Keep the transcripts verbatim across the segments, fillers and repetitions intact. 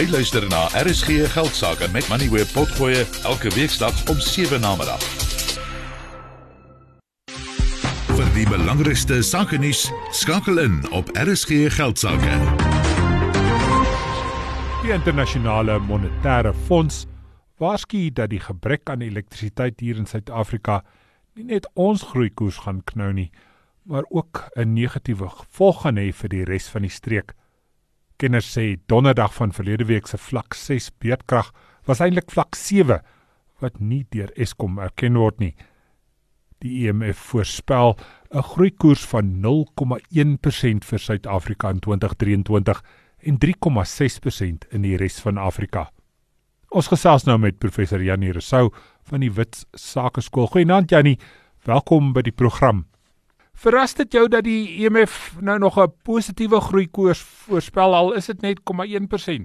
Jy luister na R S G Geldsaake met Moneyweb Potgoe elke weeksdag om sewe namiddag. Vir die belangrikste sake nuus, skakel in op R S G Geldsaake. Die Internasionale Monetaire Fonds waarsku dat die gebrek aan elektrisiteit hier in Suid-Afrika nie net ons groeikoers gaan knou nie, maar ook 'n negatiewe gevolg gaan hê vir die res van die streek. Kenners sê donderdag van verlede week se vlak ses beurtkrag was eintlik vlak sewe, wat nie deur Eskom erken word nie. Die E M F voorspel 'n groeikoers van nul komma een persent vir Suid-Afrika in twintig drieëntwintig en drie komma ses persent in die res van Afrika. Ons gesels nou met professor Jannie Rousseau van die Wits Sakeskool. Goeienaand Jannie, welkom by die program. Verras dit jou dat die E M F nou nog 'n positiewe groeikoers voorspel, al is dit net nul komma een persent?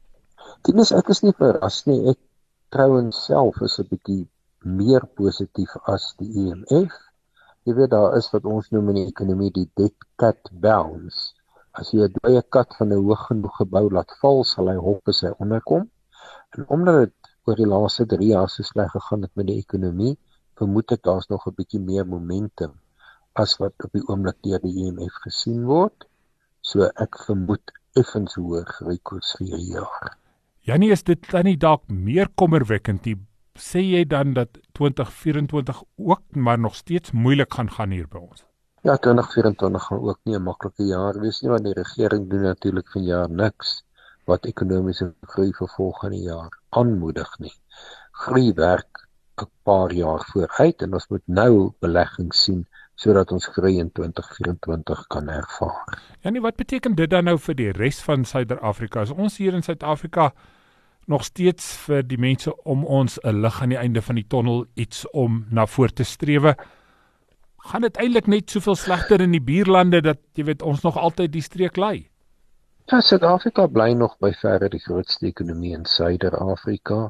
Tinus, ek is nie verras nie. Ek trouens self is 'n bietjie meer positief as die E M F. Jy weet, daar is wat ons noem in die ekonomie die dead cat bounce. As jy 'n dooie kat van 'n hoog genoeg gebou laat val, sal hy hop as hy onderkom. En omdat dit oor die laaste drie jaar so sleg gegaan het met die ekonomie, vermoed ek daar's nog 'n bietjie meer momentum as wat op die oomblik deur die E M F gesien word. So ek vermoed effens hoër groeikoers vir hierdie jaar. Jannie, is dit dan nie dalk meer kommerwekkend nie? Sê jy dan dat twintig vyf-en-twintig ook maar nog steeds moeilik gaan gaan hier by ons? Ja, twintig vyf-en-twintig gaan ook nie 'n maklike jaar wees nie, want die regering doen natuurlik vanjaar niks wat ekonomiese groei vir volgende jaar aanmoedig nie. Groei werk 'n paar jaar vooruit en ons moet nou beleggings sien sodat ons groei in twintig vyf-en-twintig kan ervaar. Jannie, wat beteken dit dan nou vir die res van Suid-Afrika? Is ons hier in Suid-Afrika nog steeds vir die mense om ons 'n lig aan die einde van die tonnel, iets om na voor te strewe? Gaan dit eintlik net soveel slegter in die buurlande dat jy weet ons nog altyd die streek lei? Ja, Suid-Afrika bly nog by verre die grootste ekonomie in Suider-Afrika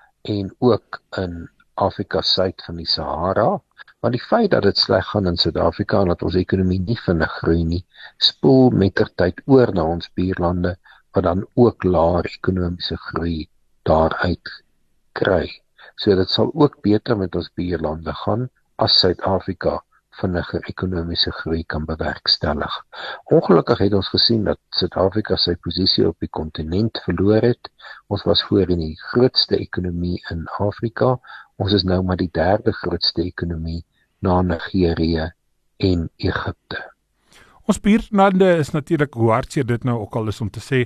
en ook in Afrika suid van die Sahara. Maar die feit dat dit sleg gaan in Suid-Afrika en dat ons ekonomie nie vinnig groei nie, spoel mettertyd oor na ons buurlande wat dan ook laer ekonomiese groei daaruit kry. So dit sal ook beter met ons buurlande gaan as Suid-Afrika vinniger ekonomiese groei kan bewerkstellig. Ongelukkig het ons gesien dat Suid-Afrika sy posisie op die kontinent verloor het. Ons was voorheen die grootste ekonomie in Afrika. Ons is nou maar die derde grootste ekonomie na Nigerië en Egipte. Ons buurlande is natuurlik, hoe hartseer dit nou ook al is om te sê,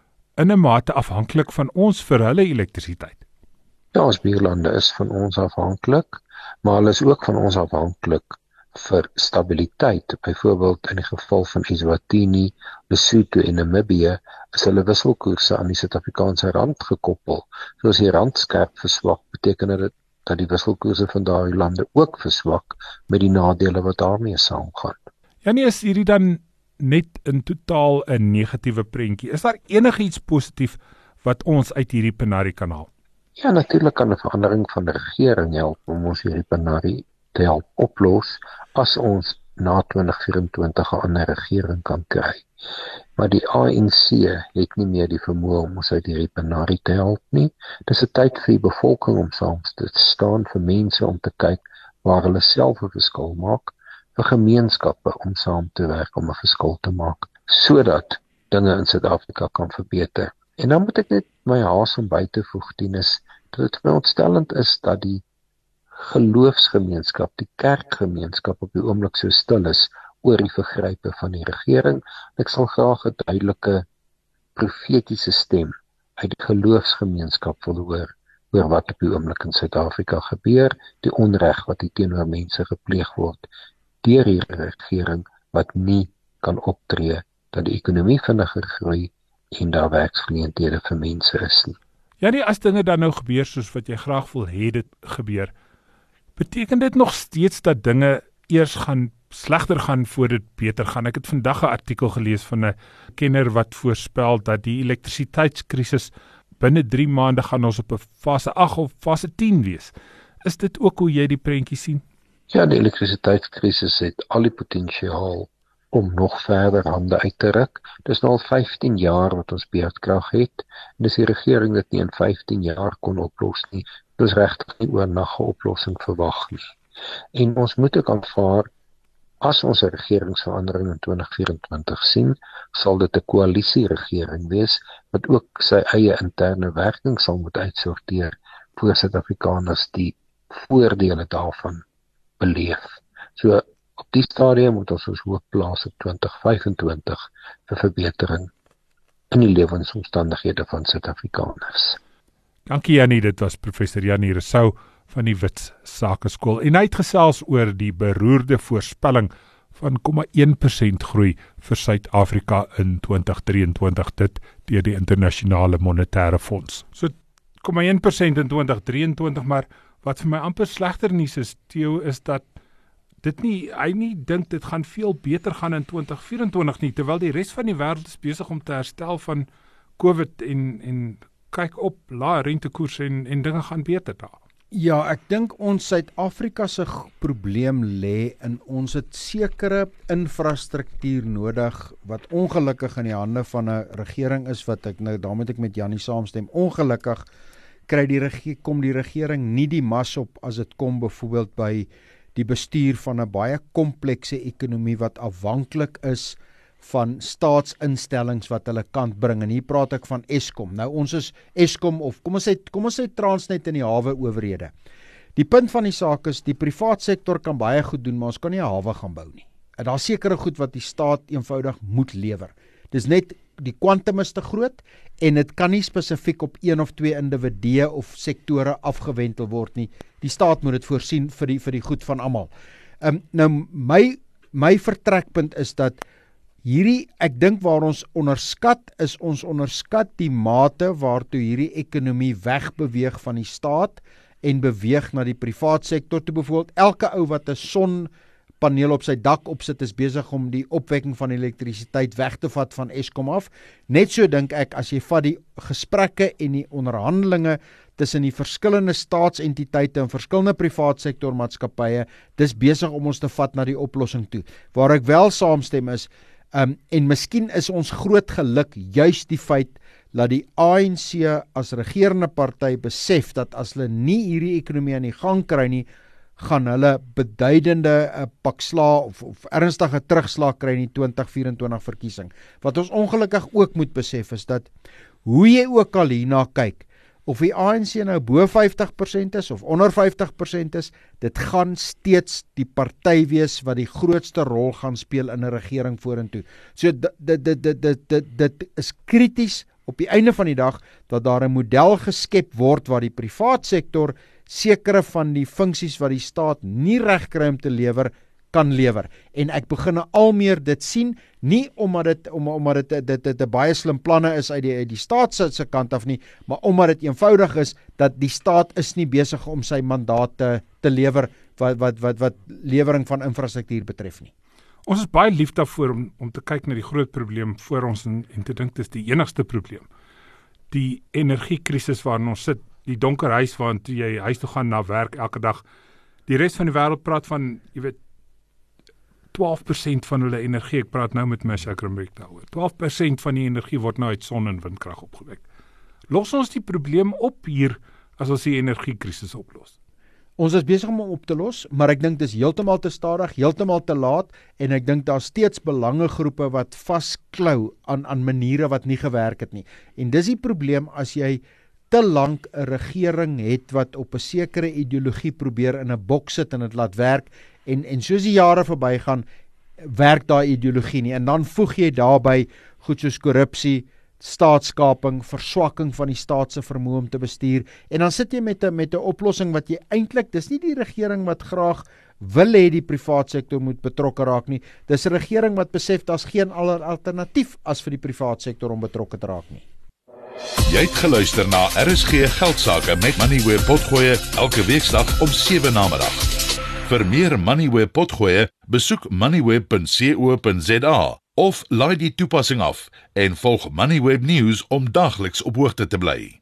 in 'n mate afhanklik van ons vir hulle elektrisiteit. Ja, ons buurlande is van ons afhanklik, maar hulle is ook van ons afhanklik vir stabiliteit. Byvoorbeeld in die geval van Eswatini, Lesotho en Namibië is hulle wisselkoerse aan die Suid-Afrikaanse rand gekoppel. So as die rand skerp verswak, beteken dit dat die wisselkoerse van daardie lande ook verswak met die nadele wat daarmee saamgaan. Jannie, is hierdie dan net in totaal 'n negatiewe prentjie? Is daar enigiets positief wat ons uit hierdie penarie kan haal? Ja, natuurlik kan 'n verandering van die regering help om ons hierdie penarie te help oplos as ons na twintig vyf-en-twintig 'n ander regering kan kry. Maar die A N C het nie meer die vermoë om ons uit hierdie penarie te help nie. Dis 'n tyd vir die bevolking om saam te staan, vir mense om te kyk waar hulle self 'n verskil maak, vir gemeenskappe om saam te werk om 'n verskil te maak, sodat dinge in Suid-Afrika kan verbeter. En dan moet ek net my haas om by te voeg, Tinus, dat dit vir ontstellend is dat die geloofsgemeenskap, die kerkgemeenskap op die oomblik so stil is oor die vergrype van die regering. Ek sal graag 'n duidelike profetiese stem uit die geloofsgemeenskap wil hoor oor wat op die oomblik in Suid-Afrika gebeur, die onreg wat hier teenoor mense gepleeg word deur die regering wat nie kan optree dat die ekonomie vinniger groei en daar werksgeleenthede vir mense is nie. Ja, nie as dinge dan nou gebeur soos wat jy graag wil hê dit gebeur, beteken dit nog steeds dat dinge eers gaan slegter gaan voor dit beter gaan? Ek het vandag 'n artikel gelees van 'n kenner wat voorspel dat die elektrisiteitskrisis binne drie maande gaan ons op 'n fase agt of fase tien wees. Is dit ook hoe jy die prentjie sien? Ja, die elektrisiteitskrisis het al die potensiaal om nog verder hande uit te ruk. Dis nou al vyftien jaar wat ons beurtkrag het, en dis die regering dit nie in vyftien jaar kon oplos nie. Dis regtig nie oornag 'n oplossing verwag nie. En ons moet ook aanvaar, as ons 'n regeringsverandering in twintig vyf-en-twintig sien, sal dit 'n koalisieregering wees, wat ook sy eie interne werking sal moet uitsorteer, voor Suid-Afrikaners die voordele daarvan beleef. So, op die stadium moet ons ons hoop plaas op twintig vyf-en-twintig vir verbetering in die lewensomstandighede van Suid-Afrikaners. Dankie Jannie, dit was professor Jannie Rousseau van die Wits Sakeskool. En hy het gesels oor die beroerde voorspelling van nul komma een persent groei vir Suid-Afrika in twintig drieëntwintig, dit deur die Internasionale Monetaire Fonds. So nul komma een persent in twintig drieëntwintig, maar wat vir my amper slegter nuus is, Theo, is dat dit nie, hy nie dink dit gaan veel beter gaan in twintig vyf-en-twintig nie, terwyl die res van die wêreld is besig om te herstel van COVID en, en kyk op lae rentekoerse en, en dinge gaan beter daar. Ja, ek dink ons Suid-Afrika se probleem lê in ons het sekere infrastruktuur nodig wat ongelukkig in die hande van 'n regering is wat ek nou daarmee ek met Jannie saamstem. Ongelukkig kry die regie, kom die regering nie die mas op as dit kom byvoorbeeld by die bestuur van 'n baie komplekse ekonomie wat afhanklik is van staatsinstellings wat hulle kant bring. En hier praat ek van Eskom. Nou ons is Eskom of kom ons sê kom ons sê Transnet in die hawe owerhede. Die punt van die saak is die privaat sektor kan baie goed doen, maar ons kan nie 'n hawe gaan bou nie. En daar sekere goed wat die staat eenvoudig moet lewer. Dis net die kwantum is te groot en dit kan nie spesifiek op een of twee individue of sektore afgewentel word nie. Die staat moet dit voorsien vir die vir die goed van almal. Um, nou my my vertrekpunt is dat hierdie, ek dink waar ons onderskat is, ons onderskat die mate waartoe hierdie ekonomie wegbeweeg van die staat en beweeg na die privaat sektor toe. Byvoorbeeld elke ou wat 'n sonpaneel op sy dak opsit is besig om die opwekking van elektrisiteit weg te vat van Eskom af. Net so dink ek as jy vat die gesprekke en die onderhandelinge tussen die verskillende staatsentiteite en verskillende privaat sektor maatskappye, dis besig om ons te vat na die oplossing toe. Waar ek wel saamstem is, Um, en miskien is ons groot geluk juist die feit dat die A N C as regerende party besef dat as hulle nie hierdie ekonomie aan die gang kry nie, gaan hulle beduidende uh, pak sla of, of ernstige terugslag kry in die twintig vyf-en-twintig verkiesing. Wat ons ongelukkig ook moet besef is dat hoe jy ook al hierna kyk, of die A N C nou bo vyftig persent is of onder vyftig persent is, dit gaan steeds die party wees wat die grootste rol gaan speel in 'n regering vorentoe. So dit dit dit dit dit dit is krities op die einde van die dag dat daar 'n model geskep word waar die privaat sektor sekere van die funksies wat die staat nie reg kry om te lewer, kan lewer. En ek begin al meer dit sien, nie omdat dit om, omdat dit dit dit 'n baie slim planne is uit die uit die staat se kant af nie, maar omdat dit eenvoudig is dat die staat is nie besig om sy mandaat te, te lewer wat wat wat wat lewering van infrastruktuur betref nie. Ons is baie lief daarvoor om om te kyk na die groot probleem voor ons en, en te dink dis die enigste probleem. Die energiekrisis waarin ons sit, die donker huis waarin jy huis toe gaan na werk elke dag. Die res van die wêreld praat van, jy weet, twaalf persent van hulle energie, ek praat nou met my Sakrambeek daaroor, twaalf persent van die energie word nou uit son- en windkrag opgewek. Los ons die probleem op hier as ons die energiekrisis oplos? Ons is besig om op te los, maar ek dink dis heeltemal te stadig, heeltemal te laat en ek dink daar steeds belangegroepe wat vasklou aan aan maniere wat nie gewerk het nie. En dis die probleem as jy te lank 'n regering het wat op 'n sekere ideologie probeer in 'n boks sit en dit laat werk en en soos die jare verbygaan, werk daai ideologie nie en dan voeg jy daarbey goed soos korrupsie, staatskaping, verswakking van die staat se vermoë om te bestuur en dan sit jy met 'n met 'n oplossing wat jy eintlik, dis nie die regering wat graag wil hê die privaat sektor moet betrokke raak nie, dis 'n regering wat besef daar's geen ander alternatief as vir die privaat sektor om betrokke te raak nie. Jy het geluister na R S G Geldsaake met Moneyweb Potgoe elke weeksdag om sewe namiddag. Vir meer Moneyweb Potgoe, besoek moneyweb punt co punt za of laai die toepassing af en volg Moneyweb News om daagliks op hoogte te bly.